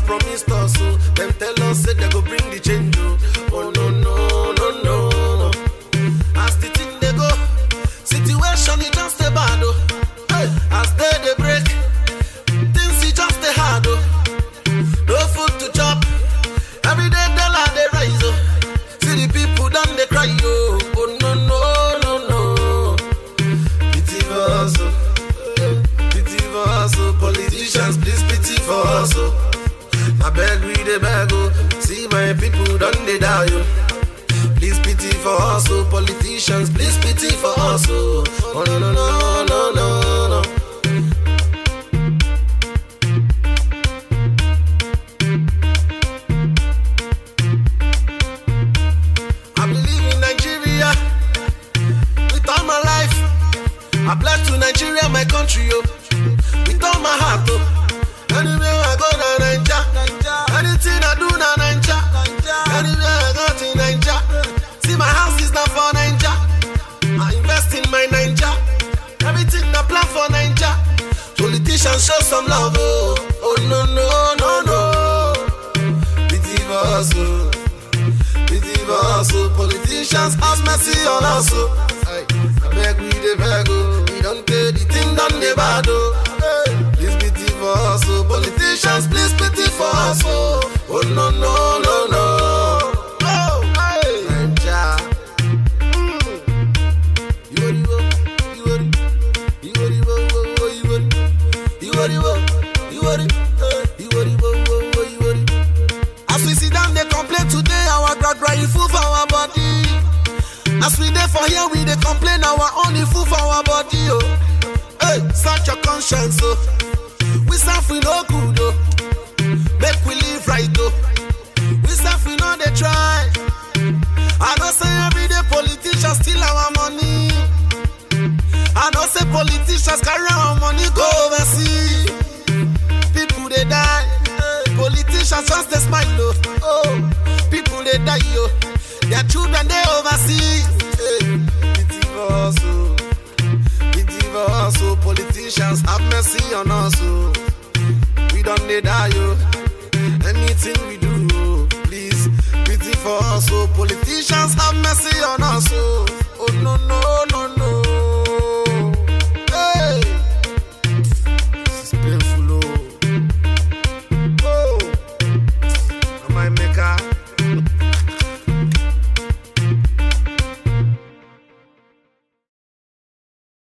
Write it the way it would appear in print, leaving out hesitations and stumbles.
promised us, oh. Them tell us say they go bring the change, oh. Oh no, no, no, no, no. As the thing they go, situation it just stay bad, oh. Hey, as they break, things it just stay hard, oh. No food to chop, every day dollar they rise, oh. See the people done they cry, oh. Oh no, no, no, no. Pity for us, oh. Pity for us, oh. Politicians, please pity for us, oh. I beg we they beg, oh. See my people done they die, oh. Please pity for us, oh. Politicians, please pity for us, oh. Oh no, no, no, no, no, no. I believe in Nigeria with all my life. I pledge to Nigeria, my country, oh. With all my heart, oh. Anywhere I go, na Naija. Anything I do, na Naija. Anywhere I go, to Naija. See, my house is not for Naija. I invest in my Naija. Everything I plan for Naija. Politicians show some love, oh. Oh no, no, no, no. Pity for us, oh. Pity for us, oh. Politicians have mercy on us, oh. I beg we dey beg, oh. We don't care the thing done the bad, oh. Hey, please pity for us, oh. Politicians, please pity for us, oh. Oh no, no, no, no. Oh, hey, Naija. As we sit down, they complain today, our God full for our body. As we there for here, we they complain our only food for our body, oh. Hey, search your conscience, oh. We serve we no good, oh. Make we live right, oh. We serve we know they try. I don't say everyday politicians steal our money. I don't say politicians carry our money go overseas. People they die, politicians just they smile, oh. Oh, people they die, oh. Their children they overseas. Hey, pity for us, oh. Pity for us, oh. Politicians have mercy on us, oh. We don't need die, oh.